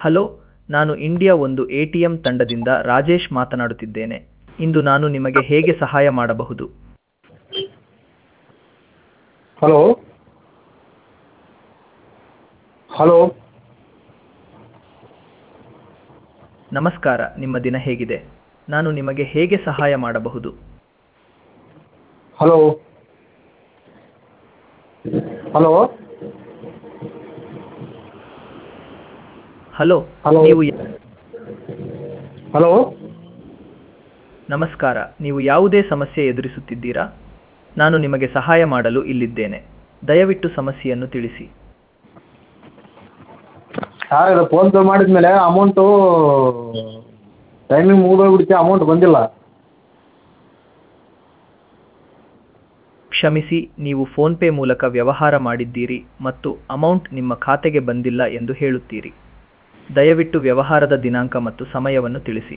Hello, ನಾನು India ಒಂದು ATM ತಂಡದಿಂದ ರಾಜೇಶ್ ಮಾತನಾಡುತ್ತಿದ್ದೇನೆ. ಇಂದು ನಾನು ನಿಮಗೆ ಹೇಗೆ ಸಹಾಯ ಮಾಡಬಹುದು? ಹಲೋ ಹಲೋ ನಮಸ್ಕಾರ, ನಿಮ್ಮ ದಿನ ಹೇಗಿದೆ? ನಾನು ನಿಮಗೆ ಹೇಗೆ ಸಹಾಯ ಮಾಡಬಹುದು? ಹಲೋ ಹಲೋ ಹಲೋ, ಹಲೋ ನೀವು ಹಲೋ ನಮಸ್ಕಾರ, ನೀವು ಯಾವುದೇ ಸಮಸ್ಯೆ ಎದುರಿಸುತ್ತಿದ್ದೀರಾ? ನಾನು ನಿಮಗೆ ಸಹಾಯ ಮಾಡಲು ಇಲ್ಲಿದ್ದೇನೆ. ದಯವಿಟ್ಟು ಸಮಸ್ಯೆಯನ್ನು ತಿಳಿಸಿ. ಸರ್, ಇದು ಫೋನ್ಪೇ ಮಾಡಿದ್ಮೇಲೆ ಅಮೌಂಟು ಟೈಮಿಂಗ್ ಮುಗಿದೋಗ್ಬಿಡುತ್ತೆ, ಅಮೌಂಟ್ ಬಂದಿಲ್ಲ. ಕ್ಷಮಿಸಿ, ನೀವು ಫೋನ್ಪೇ ಮೂಲಕ ವ್ಯವಹಾರ ಮಾಡಿದ್ದೀರಿ ಮತ್ತು ಅಮೌಂಟ್ ನಿಮ್ಮ ಖಾತೆಗೆ ಬಂದಿಲ್ಲ ಎಂದು ಹೇಳುತ್ತೀರಿ. ದಯವಿಟ್ಟು ವ್ಯವಹಾರದ ದಿನಾಂಕ ಮತ್ತು ಸಮಯವನ್ನು ತಿಳಿಸಿ.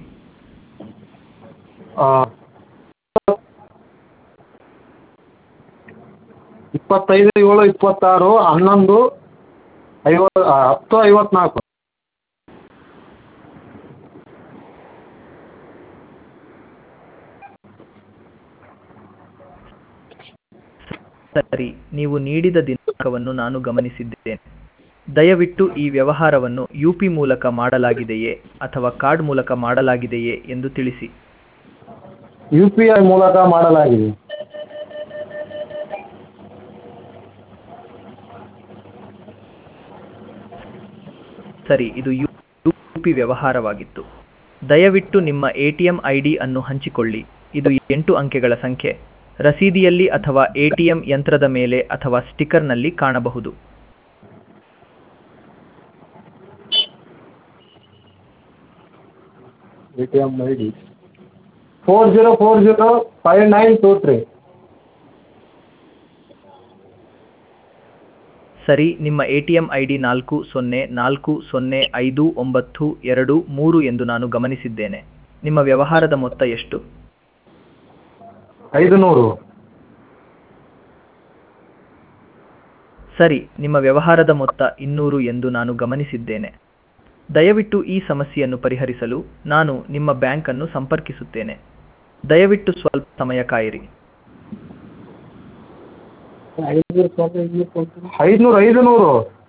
25/7/26 10:54. ಸರಿ, ನೀವು ನೀಡಿದ ದಿನಾಂಕವನ್ನು ನಾನು ಗಮನಿಸಿದ್ದೇನೆ. ದಯವಿಟ್ಟು ಈ ವ್ಯವಹಾರವನ್ನು ಯುಪಿ ಮೂಲಕ ಮಾಡಲಾಗಿದೆಯೇ ಅಥವಾ ಕಾರ್ಡ್ ಮೂಲಕ ಮಾಡಲಾಗಿದೆಯೇ ಎಂದು ತಿಳಿಸಿ. UPI ಮೂಲಕ ಮಾಡಲಾಗಿದೆ. ಸರಿ, ಇದು ಯುಪಿ ವ್ಯವಹಾರವಾಗಿತ್ತು. ದಯವಿಟ್ಟು ನಿಮ್ಮ ಎಟಿಎಂ ಐಡಿ ಅನ್ನು ಹಂಚಿಕೊಳ್ಳಿ. ಇದು 8 ಅಂಕೆಗಳ ಸಂಖ್ಯೆ. ರಸೀದಿಯಲ್ಲಿ ಅಥವಾ ಎಟಿಎಂ ಯಂತ್ರದ ಮೇಲೆ ಅಥವಾ ಸ್ಟಿಕ್ಕರ್ನಲ್ಲಿ ಕಾಣಬಹುದು. ATM ID 40405923. ಸರಿ, ನಿಮ್ಮ ಎಟಿಎಂ ಐಡಿ 40405923 ಎಂದು ನಾನು ಗಮನಿಸಿದ್ದೇನೆ. ನಿಮ್ಮ ವ್ಯವಹಾರದ ಮೊತ್ತ ಎಷ್ಟು? 500. ಸರಿ, ನಿಮ್ಮ ವ್ಯವಹಾರದ ಮೊತ್ತ 200 ಎಂದು ನಾನು ಗಮನಿಸಿದ್ದೇನೆ. ದಯವಿಟ್ಟು ಈ ಸಮಸ್ಯೆಯನ್ನು ಪರಿಹರಿಸಲು ನಾನು ನಿಮ್ಮ ಬ್ಯಾಂಕ್ ಅನ್ನು ಸಂಪರ್ಕಿಸುತ್ತೇನೆ. ದಯವಿಟ್ಟು ಸ್ವಲ್ಪ ಸಮಯ ಕಾಯಿರಿ. 500.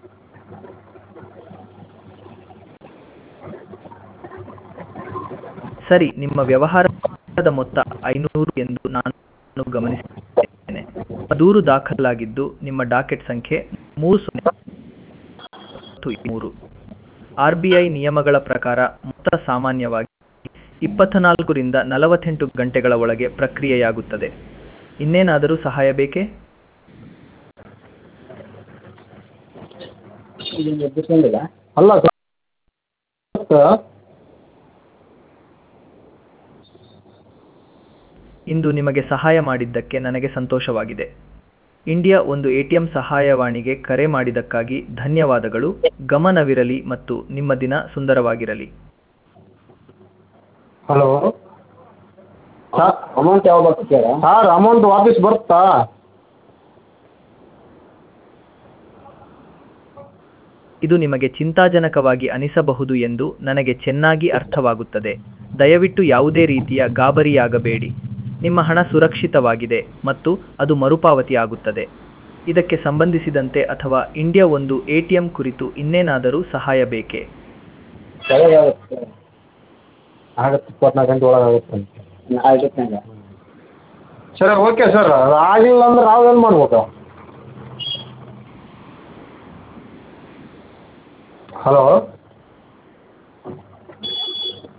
ಸರಿ, ನಿಮ್ಮ ವ್ಯವಹಾರದ ಮೊತ್ತ 500 ಎಂದು ನಾನು ಗಮನಿಸಿದ್ದೇನೆ. ದೂರು ದಾಖಲಾಗಿದ್ದು ನಿಮ್ಮ ಡಾಕೆಟ್ ಸಂಖ್ಯೆ 3093. RBI ನಿಯಮಗಳ ಪ್ರಕಾರ ಮೊತ್ತ ಸಾಮಾನ್ಯವಾಗಿ 24 ರಿಂದ 48 ಗಂಟೆಗಳ ಒಳಗೆ ಪ್ರಕ್ರಿಯೆಯಾಗುತ್ತದೆ. ಇನ್ನೇನಾದರೂ ಸಹಾಯ ಬೇಕೇ? ಅಲ್ಲ ಸರ್, ಇಂದು ನಿಮಗೆ ಸಹಾಯ ಮಾಡಿದ್ದಕ್ಕೆ ನನಗೆ ಸಂತೋಷವಾಗಿದೆ. ಇಂಡಿಯಾ ಒಂದು ಎಟಿಎಂ ಸಹಾಯವಾಣಿಗೆ ಕರೆ ಮಾಡಿದ್ದಕ್ಕಾಗಿ ಧನ್ಯವಾದಗಳು. ಗಮನವಿರಲಿ ಮತ್ತು ನಿಮ್ಮ ದಿನ ಸುಂದರವಾಗಿರಲಿ. ಹಲೋ ಸರ್, ಅಮೌಂಟ್ ಯಾವಾಗ ಬರ್ತದೆ ಸರ್? ಅಮೌಂಟ್ ವಾಪಸ್ ಬರುತ್ತಾ? ಇದು ನಿಮಗೆ ಚಿಂತಾಜನಕವಾಗಿ ಅನಿಸಬಹುದು ಎಂದು ನನಗೆ ಚೆನ್ನಾಗಿ ಅರ್ಥವಾಗುತ್ತದೆ. ದಯವಿಟ್ಟು ಯಾವುದೇ ರೀತಿಯ ಗಾಬರಿಯಾಗಬೇಡಿ. ನಿಮ್ಮ ಹಣ ಸುರಕ್ಷಿತವಾಗಿದೆ ಮತ್ತು ಅದು ಮರುಪಾವತಿ ಆಗುತ್ತದೆ. ಇದಕ್ಕೆ ಸಂಬಂಧಿಸಿದಂತೆ ಅಥವಾ ಇಂಡಿಯಾ ಒಂದು ಎಟಿಎಂ ಕುರಿತು ಇನ್ನೇನಾದರೂ ಸಹಾಯ ಬೇಕೇ? ಆಗುತ್ತೆ, 24 ಗಂಟೆ ಒಳಗಾಗುತ್ತೆ. ಸರಿ, ಓಕೆ ಸರ್. ಅದು ಆಗಿಲ್ಲ ಅಂದ್ರೆ ನಾವೇನು ಮಾಡ್ಬೇಕು? ಹಲೋ